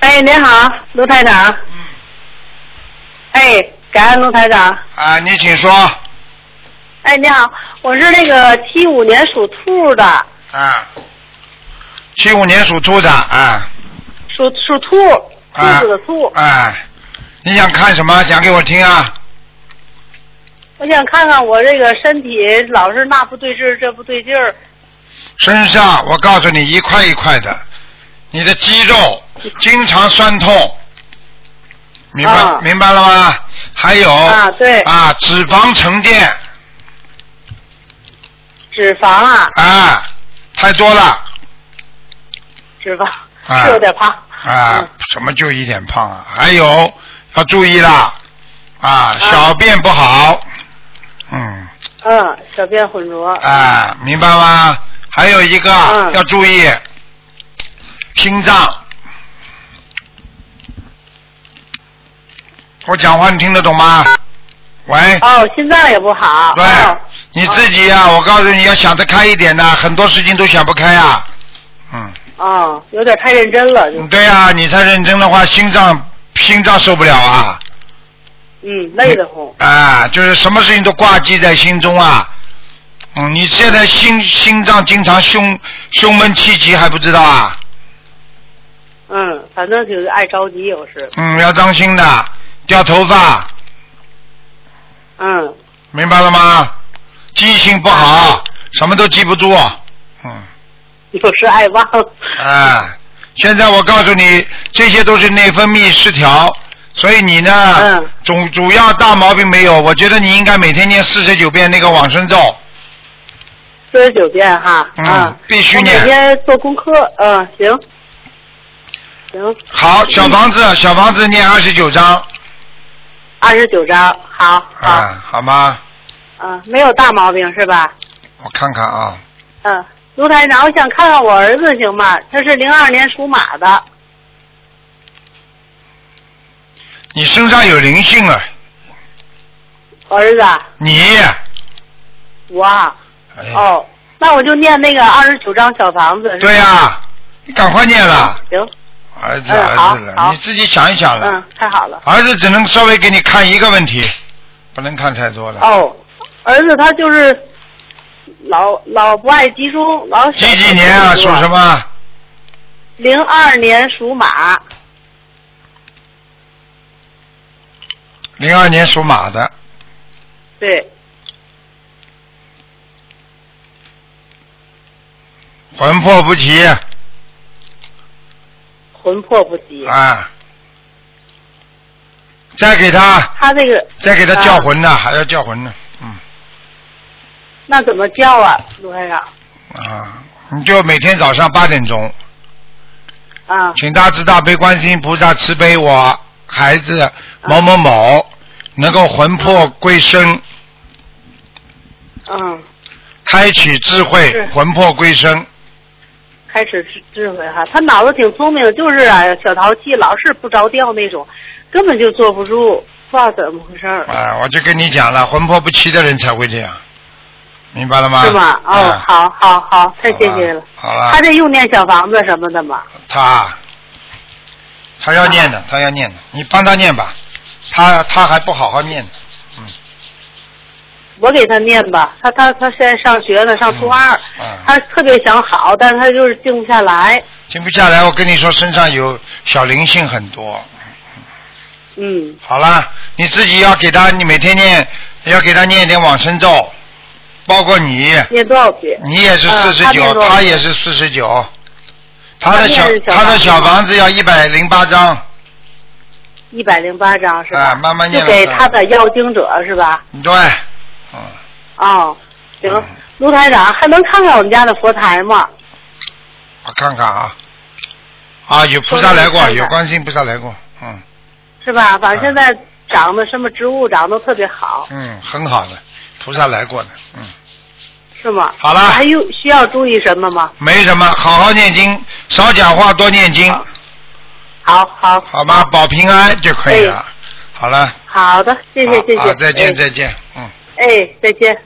哎，您好，卢台长。哎，感恩卢台长。 啊，你请说。 哎，你好，我是那个75年属兔的。 啊。75年属兔的啊。 属兔，兔子的兔。 哎，你想看什么？讲给我听啊。 我想看看我这个身体老是那不对劲儿，这不对劲儿。 身上，我告诉你，一块一块的，你的肌肉经常酸痛，明白了吗？还有对脂肪沉淀。 脂肪太多了。 脂肪是有点胖。 什么就一点胖啊？还有要注意了小便不好。 小便浑浊。 明白吗？还有一个要注意心脏。我讲话你听得懂吗？喂。 心脏也不好。 对，你自己我告诉你要想得开一点的，很多事情都想不开有点太认真了。 对啊，你太认真的话，心脏受不了啊。 累得慌。 就是什么事情都挂记在心中啊。你现在心脏经常胸闷气急还不知道啊？ 反正就是爱着急有时。 要当心的，掉头发。明白了吗？记性不好，什么都记不住。 有时爱忘。 现在我告诉你，这些都是内分泌失调，所以你呢，主要大毛病没有。我觉得你应该每天念49遍那个往生咒。 49遍哈。 必须念。 每天做功课。行。 好，小房子念29章。 29章，好。 好吗？ 没有大毛病是吧？ 我看看啊。 卢台长，我想看看我儿子行吗？他是02年属马的。 你身上有灵性了。 儿子。 你。 我。那我就念那个29张小房子。 对呀，你赶快念了。 行。 儿子了，你自己想一想了。 太好了。 儿子只能稍微给你看一个问题，不能看太多了。 儿子他就是老不爱集中，老几年啊？属什么 ？02年属马。 02年属马的。 对。 魂魄不齐。 魂魄不齐。 再给他。 他这个。 再给他叫魂呢，还要叫魂呢。 那怎么叫啊，卢台长？ 你就每天早上8点钟。请大慈大悲观世音菩萨慈悲我孩子某某某能够魂魄归生。开启智慧，魂魄归生。 开始智慧哈，他脑子挺聪明，就是小淘气，老是不着调那种，根本就坐不住，不知道怎么回事。 我就跟你讲了，魂魄不齐的人才会这样，明白了吗？ 是吗？好，太谢谢了。 好了。 他这用念小房子什么的吗？ 他要念的，他要念的，你帮他念吧，他还不好好念呢。 我给他念吧，他现在上学呢，上初2，他特别想好，但是他就是静不下来。 静不下来，我跟你说，身上有小灵性很多。好了，你自己要给他，你每天要给他念一点往生咒，包括你。 念多少遍？ 你也是49，他也是49。他的小房子要108张。 108张是吧？ 慢慢念。 就给他的要经者是吧？ 对。 行，卢台长还能看看我们家的佛台吗？ 我看看有菩萨来过，有观世音菩萨来过。 是吧？反正现在长的什么植物长得特别好。 很好的，菩萨来过的。 是吗？ 好了。 还需要注意什么吗？ 没什么，好好念经，少讲话，多念经。 好吧，保平安就可以了。好了。 好的，谢谢。 再见。 再见。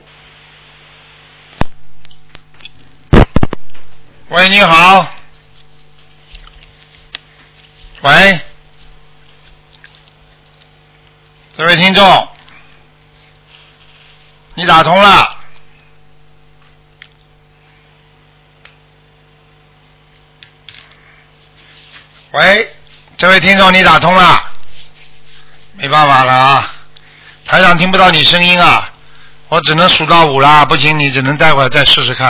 喂，你好。 喂，这位听众，你打通了。喂，这位听众，你打通了。没办法了啊，台长听不到你声音啊，我只能数到5啦，不行，你只能待会儿再试试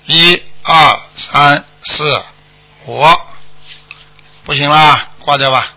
看了。1、2、3、4、5，不行啦，挂掉吧。